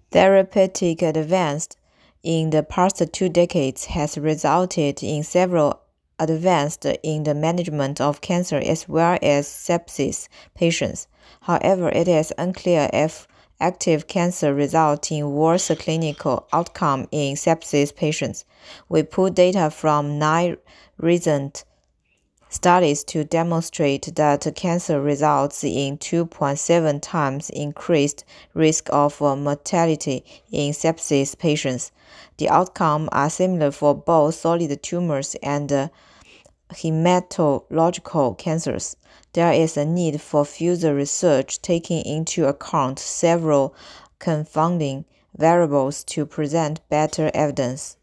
Therapeutic advance in the past 2 decades has resulted in several advances in the management of cancer as well as sepsis patients. However, it is unclear if active cancer results in worse clinical outcome in sepsis patients. We pulled data from 9 recent studies to demonstrate that cancer results in 2.7 times increased risk of mortality in sepsis patients. The outcomes are similar for both solid tumors and hematological cancers. There is a need for further research taking into account several confounding variables to present better evidence.